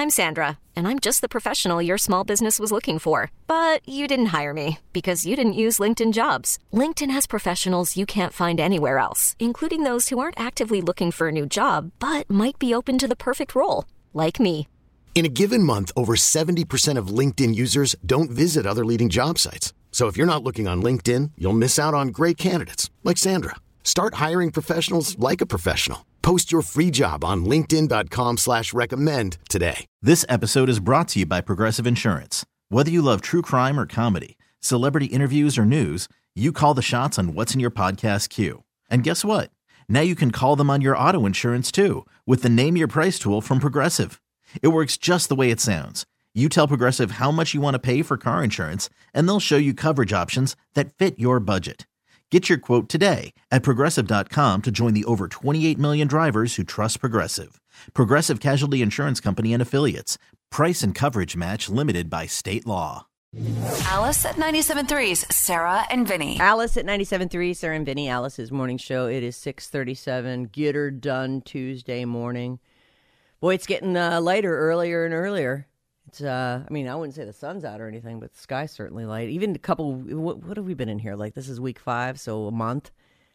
I'm Sandra, and I'm just the professional your small business was looking for. But you didn't hire me because you didn't use LinkedIn Jobs. LinkedIn has professionals you can't find anywhere else, including those who aren't actively looking for a new job, but might be open to the perfect role, like me. In a given month, over 70% of LinkedIn users don't visit other leading job sites. So if you're not looking on LinkedIn, you'll miss out on great candidates like Sandra. Start hiring professionals like a professional. Post your free job on linkedin.com/recommend today. This episode is brought to you by Progressive Insurance. Whether you love true crime or comedy, celebrity interviews or news, you call the shots on what's in your podcast queue. And guess what? Now you can call them on your auto insurance too with the Name Your Price tool from Progressive. It works just the way it sounds. You tell Progressive how much you want to pay for car insurance, and they'll show you coverage options that fit your budget. Get your quote today at Progressive.com to join the over 28 million drivers who trust Progressive. Progressive Casualty Insurance Company and Affiliates. Price and coverage match limited by state law. Alice at 97.3's Sarah and Vinny. Alice at 97.3, Sarah and Vinny, Alice's morning show. It is 6:37. Get her done Tuesday morning. Boy, it's getting lighter earlier and earlier. It's, I wouldn't say the sun's out or anything, but the sky's certainly light. Even a couple, what have we been in here? Like, this is week 5, so a month.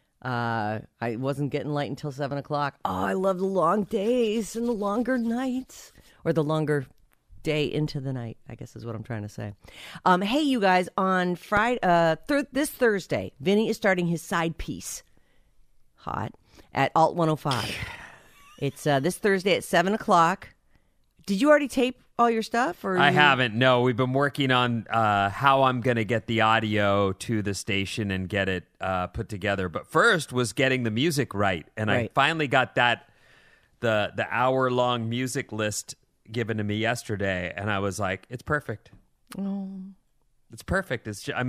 I wasn't getting light until 7 o'clock. Oh, I love the long days and the longer nights. Or the longer day into the night, I guess is what I'm trying to say. Hey, you guys, on Friday, this Thursday, Vinny is starting his side piece, hot, at Alt 105. It's this Thursday at 7 o'clock. Did you already tape all your stuff? Or I haven't. No, we've been working on how I'm going to get the audio to the station and get it put together. But first was getting the music right. And I finally got the hour-long music list given to me yesterday. And I was like, it's perfect. Oh. It's perfect.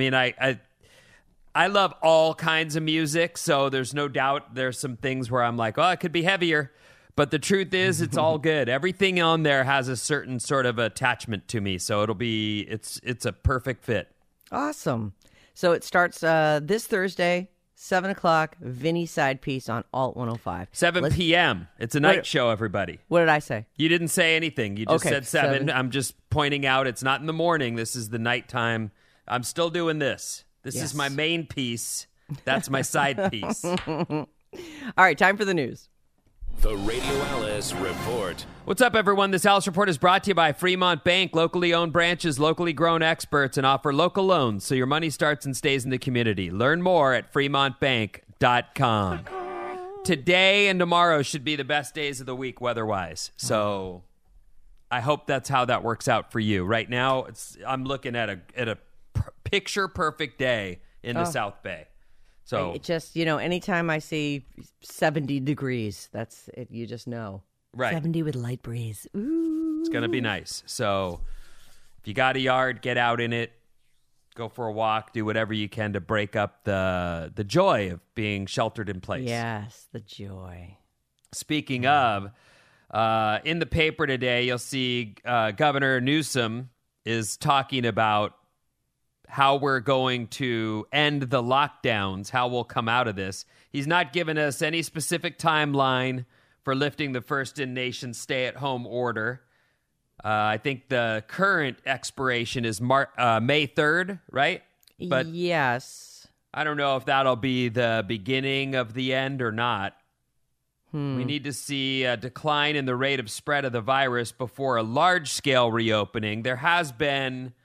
I love all kinds of music. So there's no doubt there's some things where I'm like, oh, it could be heavier. But the truth is, it's all good. Everything on there has a certain sort of attachment to me, so it's a perfect fit. Awesome. So it starts this Thursday, 7 o'clock, Vinny side piece on Alt 105. 7 p.m. It's a night show, everybody. What did I say? You didn't say anything. You just said 7. I'm just pointing out it's not in the morning. This is the nighttime. I'm still doing this. This is my main piece. That's my side piece. All right, time for the news. The Radio Alice Report. What's up, everyone? This Alice Report is brought to you by Fremont Bank. Locally owned branches, locally grown experts, and offer local loans so your money starts and stays in the community. Learn more at fremontbank.com. Today and tomorrow should be the best days of the week weather-wise. So I hope that's how that works out for you. Right now, I'm looking at a picture-perfect day in the South Bay. So it just, anytime I see 70 degrees, that's it. You just know. Right. 70 with light breeze. Ooh. It's going to be nice. So if you got a yard, get out in it. Go for a walk. Do whatever you can to break up the joy of being sheltered in place. Yes, the joy. Speaking of, in the paper today, you'll see Governor Newsom is talking about how we're going to end the lockdowns, how we'll come out of this. He's not given us any specific timeline for lifting the first-in-nation stay-at-home order. I think the current expiration is May 3rd, right? But yes. I don't know if that'll be the beginning of the end or not. We need to see a decline in the rate of spread of the virus before a large-scale reopening. There has been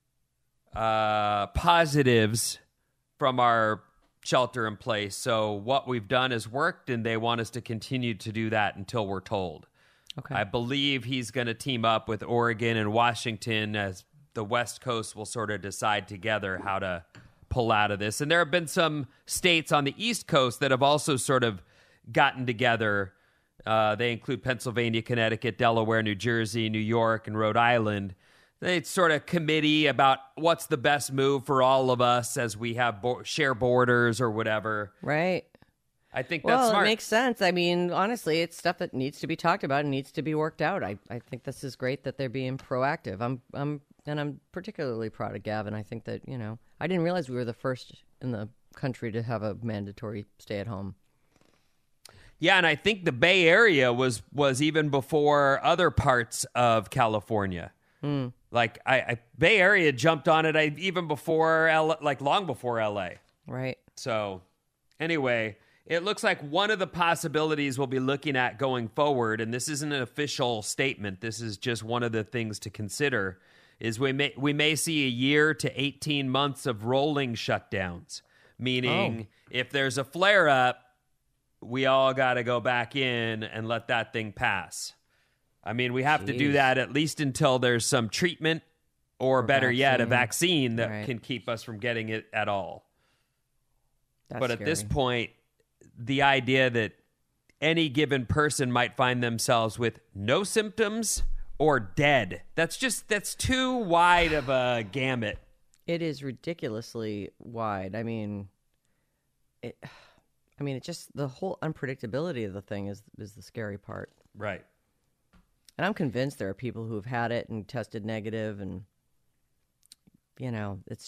positives from our shelter in place. So what we've done has worked, and they want us to continue to do that until we're told. Okay. I believe he's going to team up with Oregon and Washington as the West Coast will sort of decide together how to pull out of this. And there have been some states on the East Coast that have also sort of gotten together. They include Pennsylvania, Connecticut, Delaware, New Jersey, New York, and Rhode Island. It's sort of committee about what's the best move for all of us as we have share borders or whatever. Right. I think that's smart. It makes sense. I mean, honestly, it's stuff that needs to be talked about and needs to be worked out. I think this is great that they're being proactive. I'm particularly proud of Gavin. I think that, I didn't realize we were the first in the country to have a mandatory stay at home. Yeah, and I think the Bay Area was even before other parts of California. Like I Bay Area jumped on it even before long before LA. Right. So anyway, it looks like one of the possibilities we'll be looking at going forward, and this isn't an official statement, this is just one of the things to consider, is we may see a year to 18 months of rolling shutdowns, meaning if there's a flare-up, we all got to go back in and let that thing pass. I mean, we have to do that at least until there's some treatment or better yet, a vaccine that can keep us from getting it at all. But at this point, the idea that any given person might find themselves with no symptoms or dead, that's too wide of a gamut. It is ridiculously wide. I mean, it just the whole unpredictability of the thing is the scary part. Right. And I'm convinced there are people who have had it and tested negative, and it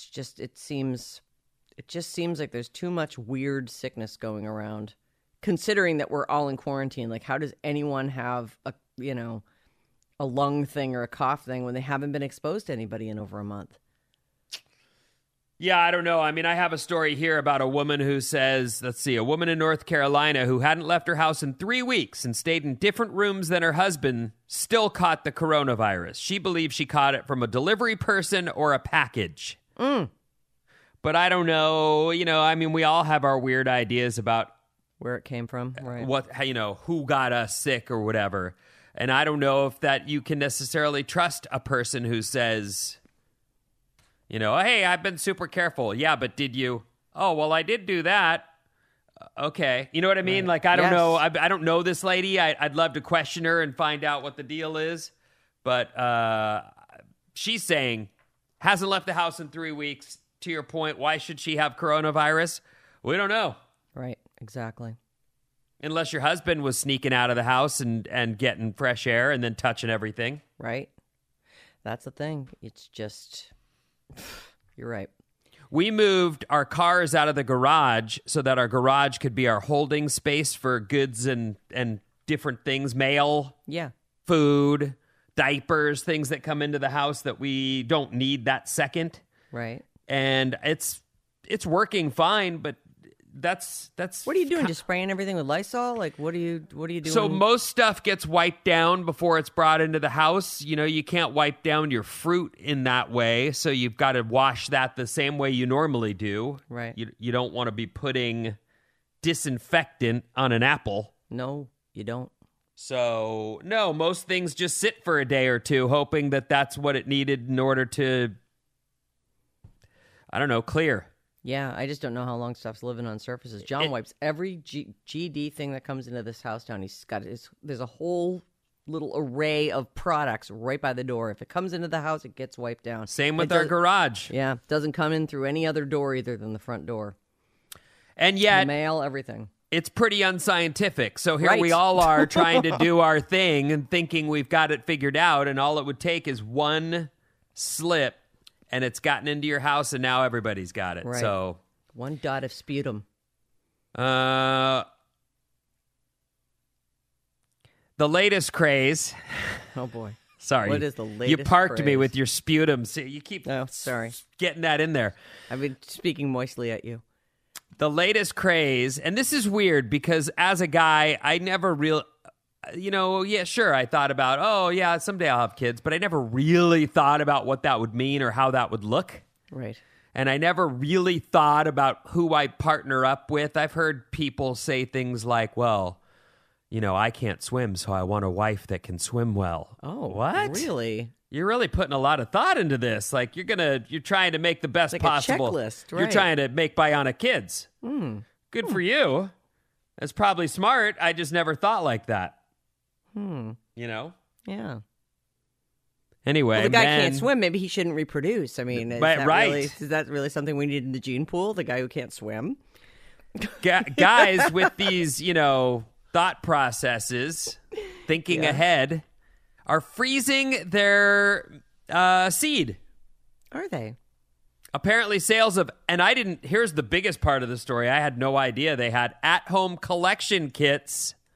just seems like there's too much weird sickness going around, considering that we're all in quarantine. Like, how does anyone have a lung thing or a cough thing when they haven't been exposed to anybody in over a month? Yeah, I don't know. I mean, I have a story here about a woman who says, a woman in North Carolina who hadn't left her house in 3 weeks and stayed in different rooms than her husband still caught the coronavirus. She believes she caught it from a delivery person or a package. But I don't know. I mean, we all have our weird ideas about where it came from, right? Who got us sick or whatever. And I don't know if that you can necessarily trust a person who says, hey, I've been super careful. Yeah, but did you? Oh, well, I did do that. Okay. You know what I mean? Like, I don't know. I don't know this lady. I'd love to question her and find out what the deal is. But she's saying hasn't left the house in 3 weeks. To your point, why should she have coronavirus? We don't know. Right. Exactly. Unless your husband was sneaking out of the house and getting fresh air and then touching everything. Right. That's the thing. It's just... You're right. We moved our cars out of the garage so that our garage could be our holding space for goods and different things, mail, food, diapers, things that come into the house that we don't need that second. Right. And it's working fine, but that's what are you doing? Just spraying everything with Lysol? Like, what are you doing? So most stuff gets wiped down before it's brought into the house. You can't wipe down your fruit in that way, so you've got to wash that the same way you normally do. Right. You don't want to be putting disinfectant on an apple. No, you don't. So, no, most things just sit for a day or two, hoping that that's what it needed in order to, clear. Yeah, I just don't know how long stuff's living on surfaces. John wipes every GD thing that comes into this house down. There's a whole little array of products right by the door. If it comes into the house, it gets wiped down. Same with our garage. Yeah, doesn't come in through any other door either than the front door. And yet... the mail, everything. It's pretty unscientific. So here we all are trying to do our thing and thinking we've got it figured out, and all it would take is one slip, and it's gotten into your house, and now everybody's got it. Right. So one dot of sputum. The latest craze. Oh, boy. Sorry. What is the latest You parked craze? me with your sputum. See, you keep sorry. getting that in there. I've been speaking moistly at you. The latest craze, and this is weird because as a guy, I never I thought about, someday I'll have kids, but I never really thought about what that would mean or how that would look. Right. And I never really thought about who I partner up with. I've heard people say things like, well, I can't swim, so I want a wife that can swim well. Oh, what? Really? You're really putting a lot of thought into this. Like you're trying to make the best like possible. A checklist, right? You're trying to make bionic kids. Good for you. That's probably smart. I just never thought like that. Yeah. Anyway, well, the guy can't swim. Maybe he shouldn't reproduce. I mean, is that really something we need in the gene pool? The guy who can't swim? Guys with these, thought processes, thinking ahead, are freezing their seed. Are they? Apparently sales of, here's the biggest part of the story. I had no idea they had at-home collection kits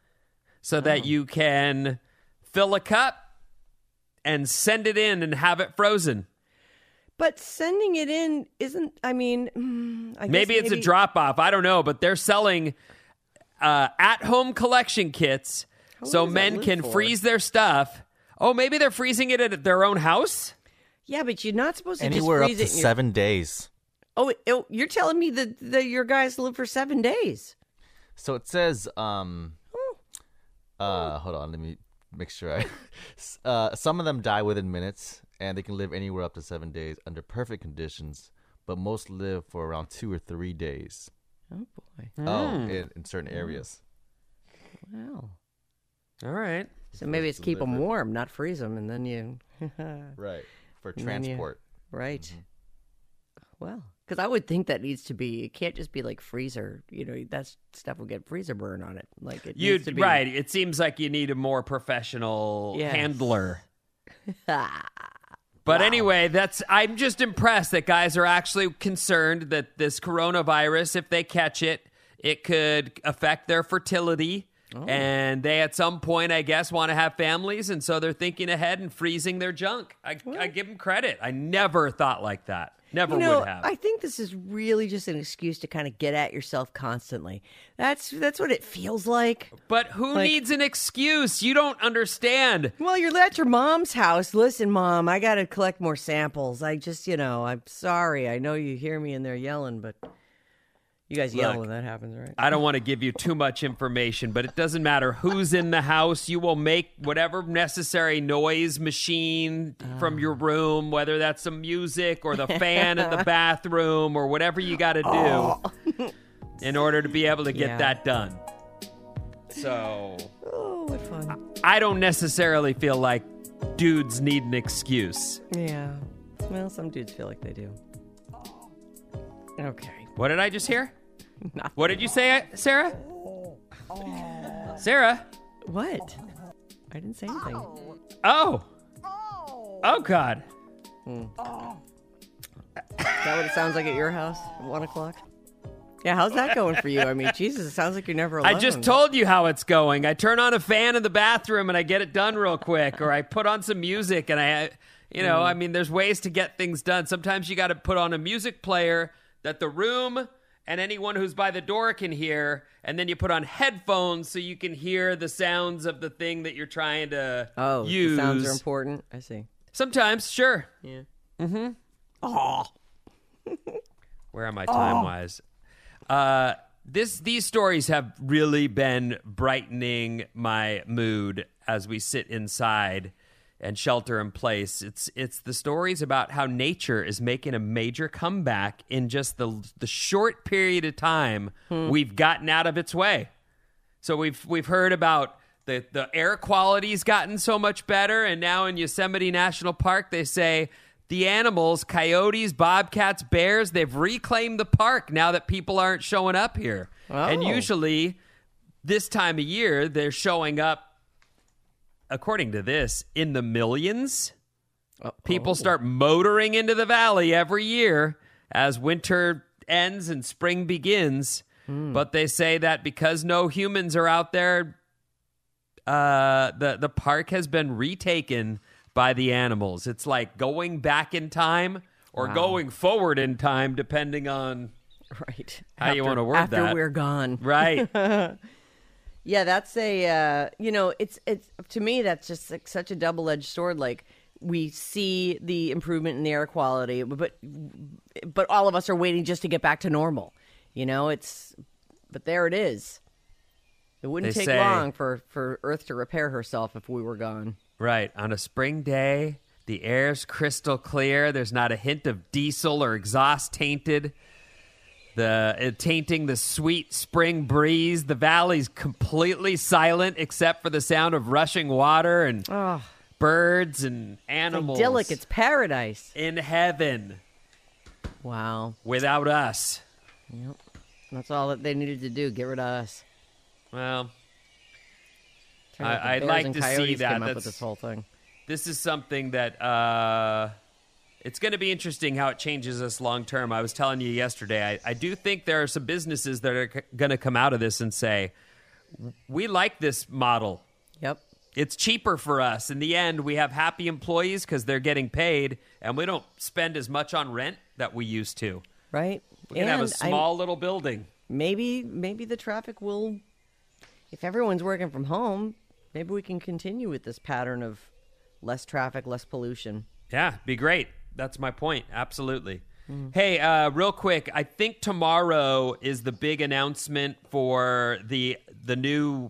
so that you can fill a cup and send it in and have it frozen. But sending it in isn't, I mean, I guess Maybe it's a drop-off. I don't know, but they're selling at-home collection kits so men can freeze their stuff. Oh, maybe they're freezing it at their own house? Yeah, but you're not supposed to Anywhere just up freeze to it. 7 days. Oh, you're telling me that your guys live for 7 days? So it says, hold on, let me make sure. Some of them die within minutes, and they can live anywhere up to 7 days under perfect conditions, but most live for around 2 or 3 days. Oh, boy. In certain areas. Wow. All right. So maybe it's keep them warm, not freeze them, and then you... Right, for And then transport. Right. Mm-hmm. Well, because I would think that needs to be, it can't just be like freezer, that stuff will get freezer burn on it. Like it needs to be... Right. It seems like you need a more professional handler. But anyway, I'm just impressed that guys are actually concerned that this coronavirus, if they catch it, it could affect their fertility. Oh. And they, at some point, I guess, want to have families. And so they're thinking ahead and freezing their junk. I give them credit. I never thought like that. Never would have. I think this is really just an excuse to kind of get at yourself constantly. That's what it feels like. But who needs an excuse? You don't understand. Well, you're at your mom's house. Listen, Mom, I got to collect more samples. I just, I'm sorry. I know you hear me in there yelling, but you guys yell when that happens, right? I don't want to give you too much information, but it doesn't matter who's in the house. You will make whatever necessary noise machine from your room, whether that's some music or the fan in the bathroom or whatever you got to do in order to be able to get that done. So, what fun. I don't necessarily feel like dudes need an excuse. Yeah. Well, some dudes feel like they do. Okay. What did I just hear? Nothing. What did you say, Sarah? Sarah? What? I didn't say anything. Oh, God. Is that what it sounds like at your house at 1 o'clock? Yeah, how's that going for you? I mean, Jesus, it sounds like you're never alone. I just told you how it's going. I turn on a fan in the bathroom and I get it done real quick, or I put on some music and I mean, there's ways to get things done. Sometimes you got to put on a music player that the room and anyone who's by the door can hear, and then you put on headphones so you can hear the sounds of the thing that you're trying to use. The sounds are important. I see. Sometimes, sure. Yeah. Mm-hmm. Oh. Where am I time-wise? These stories have really been brightening my mood as we sit inside and shelter in place. It's the stories about how nature is making a major comeback in just the short period of time we've gotten out of its way. So we've heard about the air quality's gotten so much better, and now in Yosemite National Park they say the animals, coyotes, bobcats, bears, they've reclaimed the park now that people aren't showing up here. Oh. And usually this time of year they're showing up, according to this, in the millions. People start motoring into the valley every year as winter ends and spring begins. But they say that because no humans are out there, the park has been retaken by the animals. It's like going back in time or going forward in time, depending on how you want to word that. After we're gone. Right. Yeah, that's a, it's to me, that's just like such a double-edged sword. Like, we see the improvement in the air quality, but all of us are waiting just to get back to normal. But there it is. It wouldn't take long for Earth to repair herself if we were gone. Right. On a spring day, the air's crystal clear. There's not a hint of diesel or exhaust tainting the sweet spring breeze. The valley's completely silent except for the sound of rushing water and birds and animals. It's idyllic. It's paradise. In heaven. Wow. Without us. Yep. That's all that they needed to do. Get rid of us. Well, I'd like to see that. Came up with this whole thing. This is something that it's going to be interesting how it changes us long term. I was telling you yesterday, I do think there are some businesses that are going to come out of this and say, we like this model. Yep. It's cheaper for us. In the end, we have happy employees because they're getting paid, and we don't spend as much on rent that we used to. Right. We can have a small little building. Maybe the traffic will, if everyone's working from home, maybe we can continue with this pattern of less traffic, less pollution. Yeah, be great. That's my point. Absolutely. Hey, real quick, I think tomorrow is the big announcement for the new,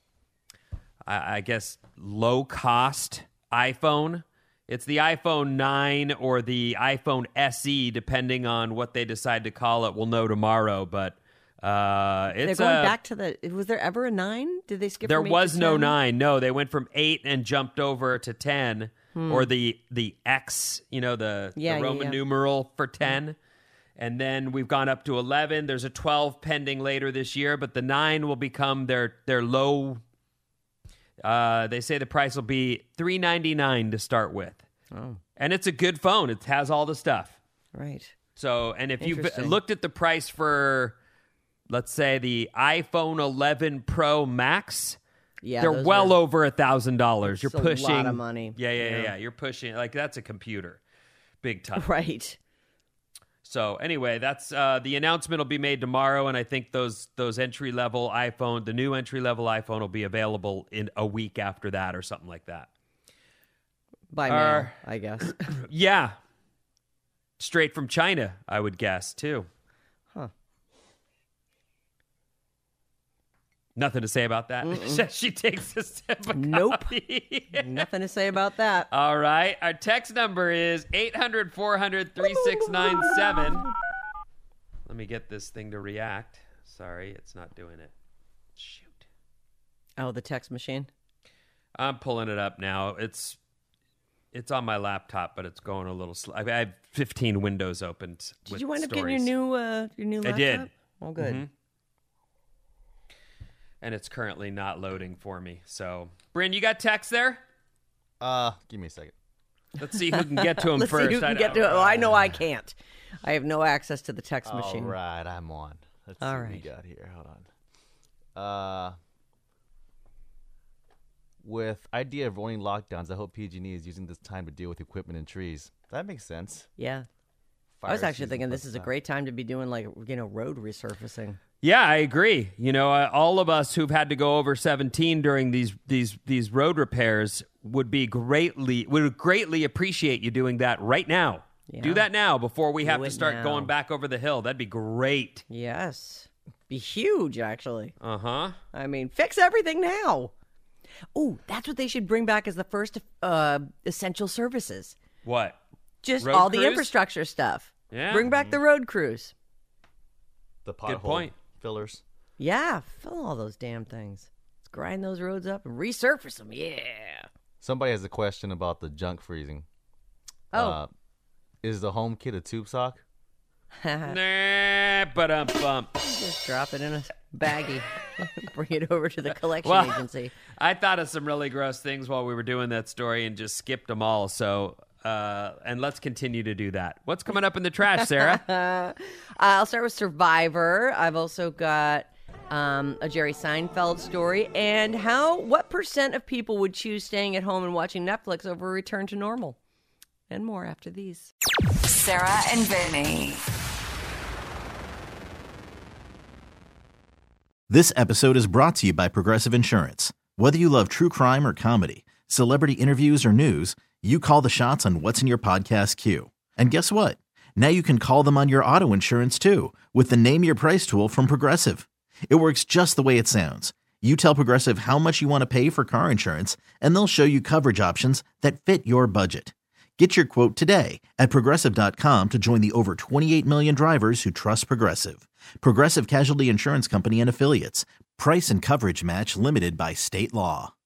I guess, low-cost iPhone. It's the iPhone 9 or the iPhone SE, depending on what they decide to call it. We'll know tomorrow, but it's They're going back to the, was there ever a 9? Did they skip There from 8 was to no 10? 9. No, they went from 8 and jumped over to 10. Or the X, the Roman numeral for 10. And then we've gone up to 11. There's a 12 pending later this year, but the 9 will become their low. They say the price will be $399 to start with. Oh. And it's a good phone. It has all the stuff. Right. So, and if you've Interesting. looked at the price for, let's say, the iPhone 11 Pro Max, Yeah, they're those well were- over $1,000. You're It's a pushing lot of money. Yeah. You're pushing that's a computer, big time. Right. So anyway, that's the announcement will be made tomorrow, and I think those entry level iPhone, the new entry level iPhone, will be available in a week after that or something like that. By mail, I guess. Yeah, straight from China, I would guess too. Huh. Nothing to say about that. She takes a sip of Nope. coffee. Nothing to say about that. All right. Our text number is 800-400-3697. Let me get this thing to react. Sorry, it's not doing it. Shoot. Oh, the text machine? I'm pulling it up now. It's on my laptop, but it's going a little slow. I have 15 windows opened. Did you wind up getting your new laptop? I did. Oh, good. Mhm. And it's currently not loading for me. So, Bryn, you got text there? Give me a second. Let's see who can get to him Let's first. see who can get to it. Oh, I know I can't. I have no access to the text machine. All right, I'm on. Let's see All what we right. got here. Hold on. With idea of rolling lockdowns, I hope PG&E is using this time to deal with equipment and trees. That makes sense. Yeah. I Fire was actually season thinking plus this is a time. great time to be doing road resurfacing. Yeah, I agree. All of us who've had to go over 17 during these road repairs would greatly appreciate you doing that right now. Yeah. Do that now before we have Do to it start now. going back over the hill. That'd be great. Yes. Be huge, actually. Uh-huh. I mean, fix everything now. Oh, that's what they should bring back as the first essential services. What? Just Road all the crews? infrastructure stuff. Yeah. Bring back the road crews. The pothole Good point. fillers. Yeah, fill all those damn things. Let's grind those roads up and resurface them. Yeah. Somebody has a question about the junk freezing. Oh. Is the home kit a tube sock? Nah, bump. Just drop it in a baggie. Bring it over to the collection Well, agency. I thought of some really gross things while we were doing that story and just skipped them all. So, and let's continue to do that. What's coming up in the trash, Sarah? I'll start with Survivor. I've also got a Jerry Seinfeld story and what percent of people would choose staying at home and watching Netflix over a return to normal. And more after these. Sarah and Vinny. This episode is brought to you by Progressive Insurance. Whether you love true crime or comedy, celebrity interviews or news, you call the shots on what's in your podcast queue. And guess what? Now you can call them on your auto insurance too with the Name Your Price tool from Progressive. It works just the way it sounds. You tell Progressive how much you want to pay for car insurance, and they'll show you coverage options that fit your budget. Get your quote today at Progressive.com to join the over 28 million drivers who trust Progressive. Progressive Casualty Insurance Company and Affiliates. Price and coverage match limited by state law.